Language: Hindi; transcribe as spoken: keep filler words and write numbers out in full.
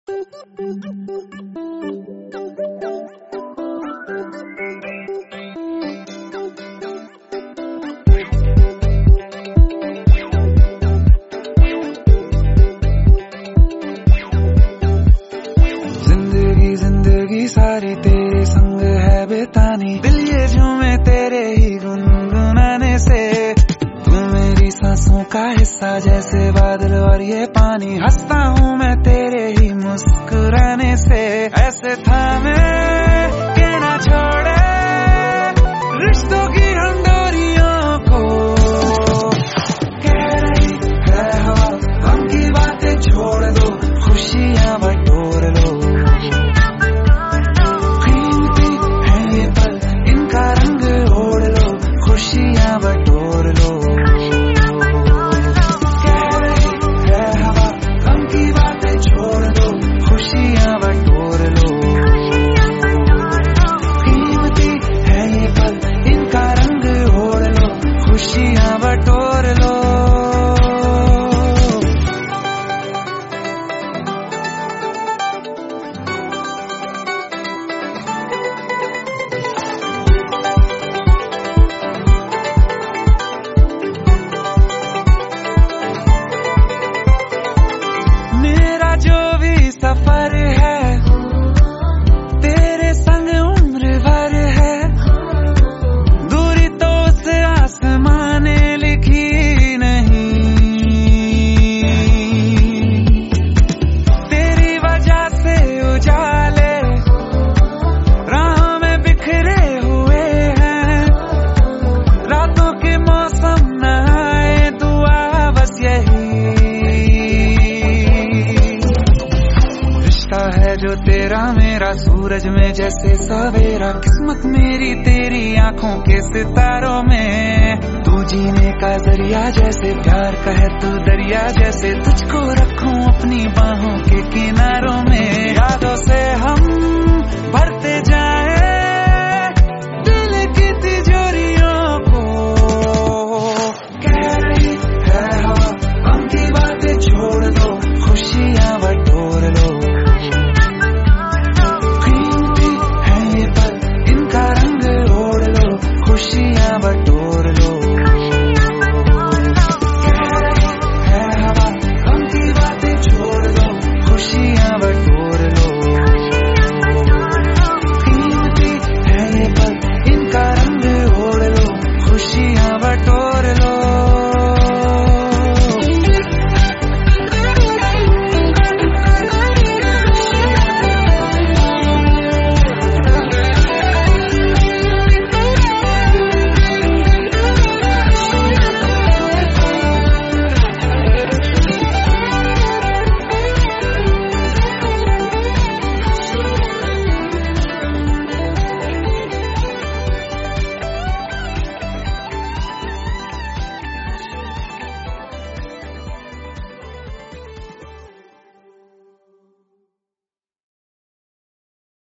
जिंदगी जिंदगी सारी तेरे संग है बेतानी, दिल ये झूमे तेरे ही गुनगुनाने से। तू मेरी सांसों का हिस्सा जैसे बादल और ये पानी, हंसता हूँ मैं तेरे ही मुस्कुराने से। ऐसे थामे के ना छोड़े रिश्तों की हम डोरियों को, कह रही है हवा हम की बातें छोड़ दो, खुशियाँ बटोर लो। कीमती है ये पल इनका रंग ओढ़ लो, खुशियाँ बटोर लो। कह रही है हवा हम की बातें छोड़ दो, खुशियाँ बटोर लो। कीमती है ये पल इनका रंग ओढ़ लो, खुशियाँ बटोर लो। मेरा जो भी सफर है तेरे संग उम्र भर है, दूरी तो उस आसमां ने लिखी नहीं। तेरी वजह से उजाले राह में बिखरे हुए हैं, रातों के मौसम न आए दुआ बस यही। रिश्ता है जो तेरा मेरा सूरज में जैसे सवेरा, किस्मत मेरी तेरी आंखों के सितारों में। तू जीने का जरिया जैसे प्यार का है तू दरिया जैसे, तुझको रखूं अपनी बाहों के किनारों में। यादों से हम भरते जाए दिल की तिजोरियों को, कह रही है हवा हम की बातें छोड़ दो, खुशियाँ बटोर लो। कीमती है ये पल इनका रंग ओढ़ लो, खुशियाँ बटोर लो। कह रही है हवा हम की बातें छोड़ दो, खुशियाँ बटोर लो।